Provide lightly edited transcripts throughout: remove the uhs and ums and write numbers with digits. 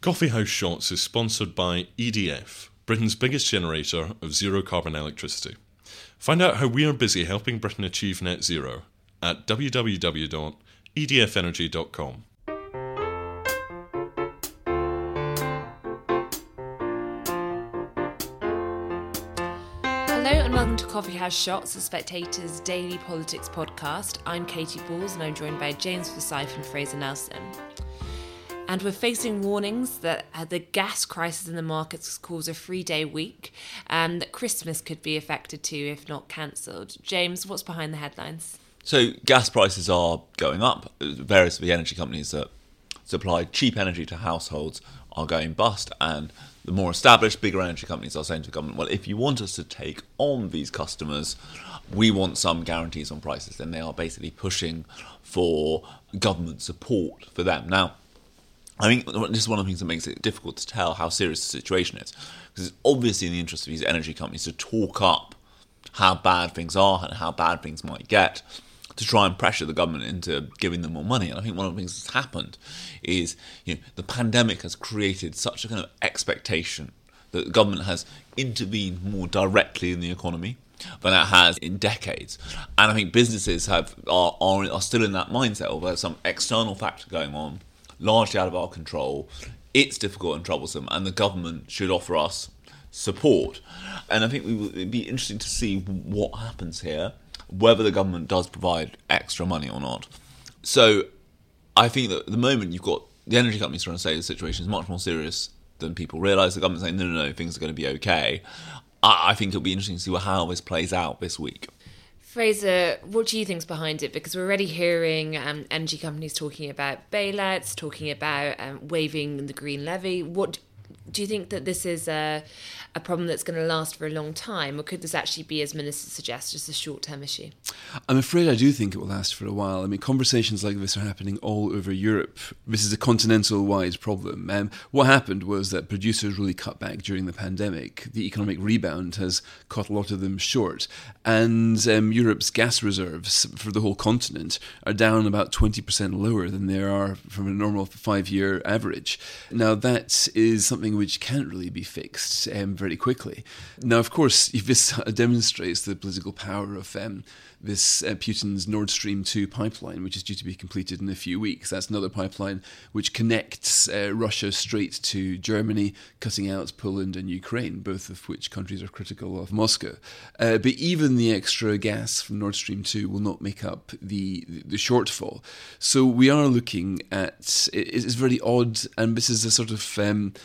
Coffee House Shots is sponsored by EDF, Britain's biggest generator of zero-carbon electricity. Find out how we are busy helping Britain achieve net zero at www.edfenergy.com. Hello and welcome to Coffee House Shots, the Spectator's daily politics podcast. I'm Katie Balls and I'm joined by James Forsyth and Fraser Nelson. And we're facing warnings that the gas crisis in the markets cause a 3-day week and that Christmas could be affected too if not cancelled. James, what's behind the headlines? So gas prices are going up. Various of the energy companies that supply cheap energy to households are going bust, and the more established, bigger energy companies are saying to the government, well, if you want us to take on these customers, we want some guarantees on prices. And they are basically pushing for government support for them. Now, I think this is one of the things that makes it difficult to tell how serious the situation is, because it's obviously in the interest of these energy companies to talk up how bad things are and how bad things might get, to try and pressure the government into giving them more money. And I think one of the things that's happened is, the pandemic has created such a kind of expectation that the government has intervened more directly in the economy than it has in decades. And I think businesses are still in that mindset, although there's some external factor going on, largely out of our control. It's difficult and troublesome, and the government should offer us support. And I think it'd be interesting to see what happens here, whether the government does provide extra money or not. So I think that at the moment you've got the energy companies trying to say the situation is much more serious than people realise. The government saying, no, things are going to be okay. I think it'll be interesting to see how this plays out this week. Fraser, what do you think's behind it? Because we're already hearing energy companies talking about bailouts, talking about waiving the green levy. What do you think that this is a problem that's going to last for a long time, or could this actually be, as Minister suggests, just a short-term issue? I'm afraid I do think it will last for a while. I mean, conversations like this are happening all over Europe. This is a continental-wide problem. What happened was that producers really cut back during the pandemic. The economic rebound has caught a lot of them short. And Europe's gas reserves for the whole continent are down about 20% lower than they are from a normal 5-year average. Now, that is something which can't really be fixed very quickly. Now, of course, this demonstrates the political power of this Putin's Nord Stream 2 pipeline, which is due to be completed in a few weeks. That's another pipeline which connects Russia straight to Germany, cutting out Poland and Ukraine, both of which countries are critical of Moscow. But even the extra gas from Nord Stream 2 will not make up the shortfall. So we are looking at, it's very odd, and this is a sort of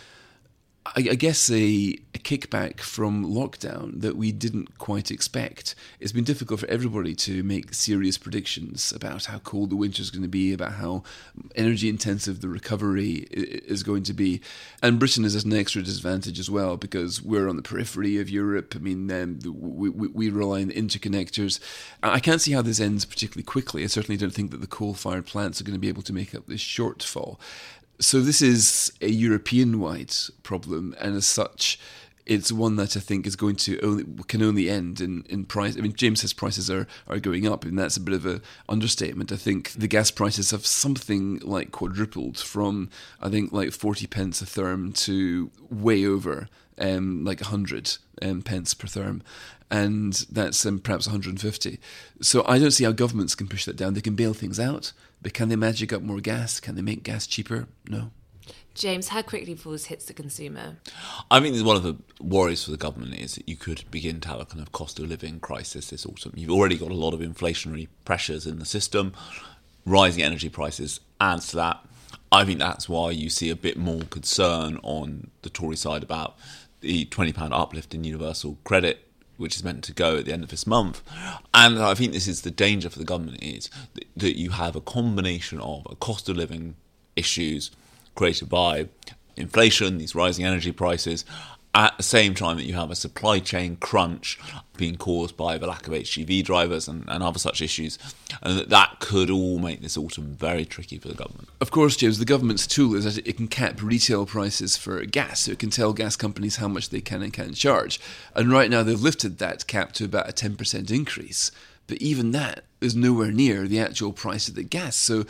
I guess a kickback from lockdown that we didn't quite expect. It's been difficult for everybody to make serious predictions about how cold the winter is going to be, about how energy intensive the recovery is going to be. And Britain is at an extra disadvantage as well because we're on the periphery of Europe. I mean, we rely on interconnectors. I can't see how this ends particularly quickly. I certainly don't think that the coal-fired plants are going to be able to make up this shortfall. So this is a European-wide problem, and as such, it's one that I think is going to can only end in price. I mean, James says prices are going up, and that's a bit of an understatement. I think the gas prices have something like quadrupled from, I think, like 40 pence a therm to way over like 100 pence per therm. And that's perhaps 150. So I don't see how governments can push that down. They can bail things out, but can they magic up more gas? Can they make gas cheaper? No. James, how quickly before this hits the consumer? I think one of the worries for the government is that you could begin to have a kind of cost of living crisis this autumn. You've already got a lot of inflationary pressures in the system. Rising energy prices adds to that. I think that's why you see a bit more concern on the Tory side about the £20 uplift in universal credit, which is meant to go at the end of this month. And I think this is the danger for the government, is that you have a combination of a cost of living issues created by inflation, these rising energy prices, at the same time that you have a supply chain crunch being caused by the lack of HGV drivers and other such issues, and that could all make this autumn very tricky for the government. Of course, James, the government's tool is that it can cap retail prices for gas, so it can tell gas companies how much they can and can't charge. And right now they've lifted that cap to about a 10% increase, but even that is nowhere near the actual price of the gas. So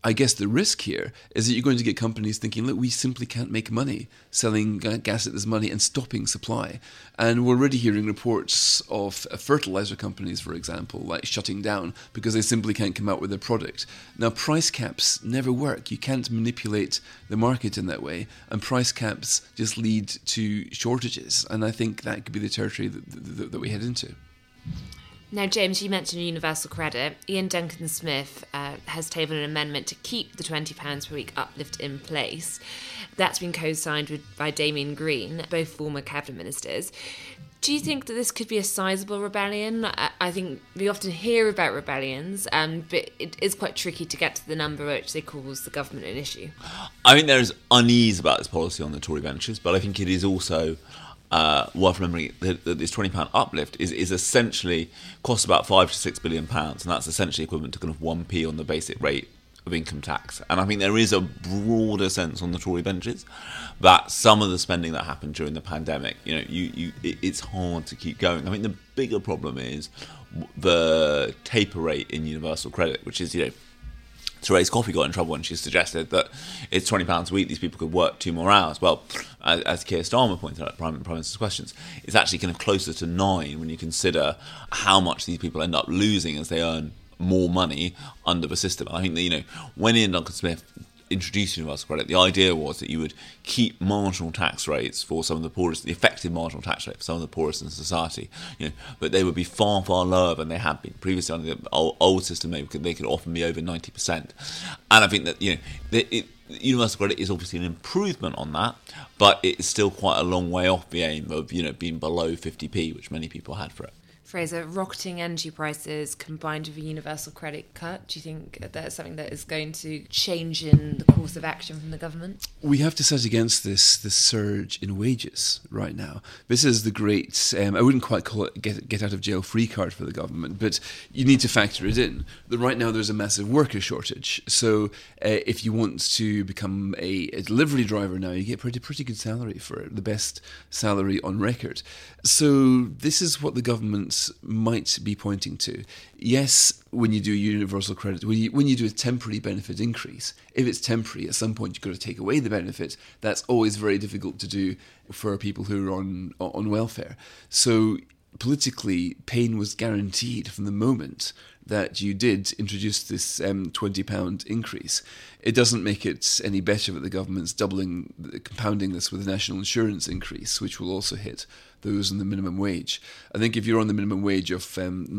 I guess the risk here is that you're going to get companies thinking, look, we simply can't make money selling gas at this money and stopping supply. And we're already hearing reports of fertilizer companies, for example, like shutting down because they simply can't come out with their product. Now, price caps never work. You can't manipulate the market in that way. And price caps just lead to shortages. And I think that could be the territory that we head into. Now, James, you mentioned universal credit. Ian Duncan-Smith has tabled an amendment to keep the £20 per week uplift in place. That's been co-signed by Damien Green, both former cabinet ministers. Do you think that this could be a sizable rebellion? I think we often hear about rebellions, but it is quite tricky to get to the number which they cause the government an issue. I think there is unease about this policy on the Tory benches, but I think it is also worth remembering that this £20 uplift is essentially costs about £5 to £6 billion, and that's essentially equivalent to kind of 1p on the basic rate of income tax. And I think there is a broader sense on the Tory benches that some of the spending that happened during the pandemic, it's hard to keep going. I mean, the bigger problem is the taper rate in universal credit, which is, Therese Coffey got in trouble when she suggested that it's £20 a week, these people could work 2 more hours. Well, as Keir Starmer pointed out at Prime Minister's Questions, it's actually kind of closer to 9 when you consider how much these people end up losing as they earn more money under the system. I think that, when Ian Duncan-Smith introduced universal credit, the idea was that you would keep marginal tax rates for some of the poorest, the effective marginal tax rate for some of the poorest in society, but they would be far, far lower than they had been previously. Under the old system, they could often be over 90%. And I think that universal credit is obviously an improvement on that, but it's still quite a long way off the aim of being below 50p, which many people had for it. Fraser, rocketing energy prices combined with a universal credit cut, do you think that's something that is going to change in the course of action from the government? We have to set against this surge in wages right now. This is the great, I wouldn't quite call it get out of jail free card for the government, but you need to factor it in. That right now there's a massive worker shortage. So if you want to become a delivery driver now, you get pretty good salary for it, the best salary on record. So this is what the government might be pointing to. Yes, when you do universal credit, when you do a temporary benefit increase, if it's temporary, at some point you've got to take away the benefit. That's always very difficult to do for people who are on welfare. So politically, pain was guaranteed from the moment that you did introduce this £20 increase. It doesn't make it any better that the government's compounding this with a national insurance increase, which will also hit those on the minimum wage. I think if you're on the minimum wage of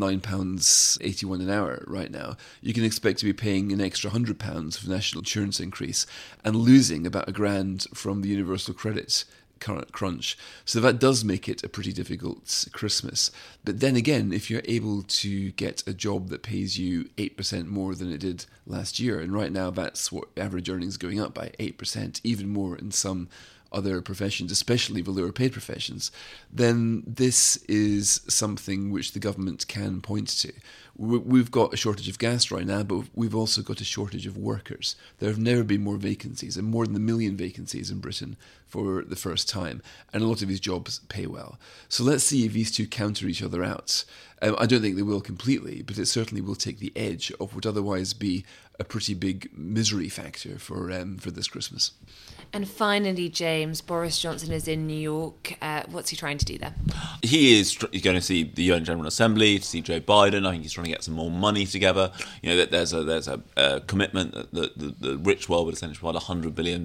£9.81 an hour right now, you can expect to be paying an extra £100 for the national insurance increase and losing about £1,000 from the universal credit crunch. So that does make it a pretty difficult Christmas. But then again, if you're able to get a job that pays you 8% more than it did last year, and right now that's what average earnings going up by 8%, even more in some other professions, especially the lower paid professions, then this is something which the government can point to. We've got a shortage of gas right now, but we've also got a shortage of workers. There have never been more vacancies, and more than 1 million vacancies in Britain for the first time, and a lot of these jobs pay well. So let's see if these two counter each other out. I don't think they will completely, but it certainly will take the edge of what would otherwise be a pretty big misery factor for this Christmas. And finally, James, Boris Johnson is in New York. What's he trying to do there? He's going to see the UN General Assembly, to see Joe Biden. I think he's trying to get some more money together. That there's a commitment that the rich world would essentially provide $100 billion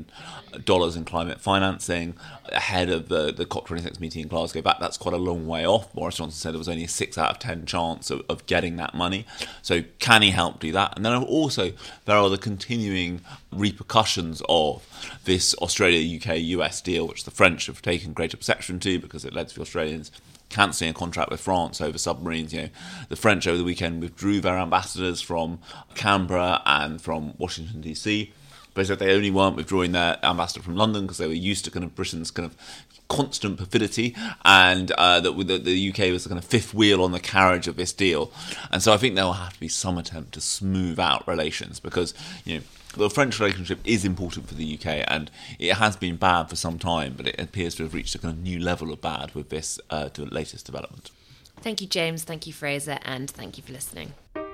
in climate financing ahead of the COP26 meeting in Glasgow. That's quite a long way off. Boris Johnson said there was only a 6 out of 10 chance of getting that money. So can he help do that? And then also there are the continuing repercussions of this Australia, UK, US deal, which the French have taken greater exception to because it led to the Australians cancelling a contract with France over submarines. The French over the weekend withdrew their ambassadors from Canberra and from Washington, DC. They said they only weren't withdrawing their ambassador from London because they were used to kind of Britain's kind of constant perfidy, and that the UK was the kind of fifth wheel on the carriage of this deal. And so I think there will have to be some attempt to smooth out relations because, the French relationship is important for the UK, and it has been bad for some time, but it appears to have reached a kind of new level of bad with this latest development. Thank you, James. Thank you, Fraser. And thank you for listening.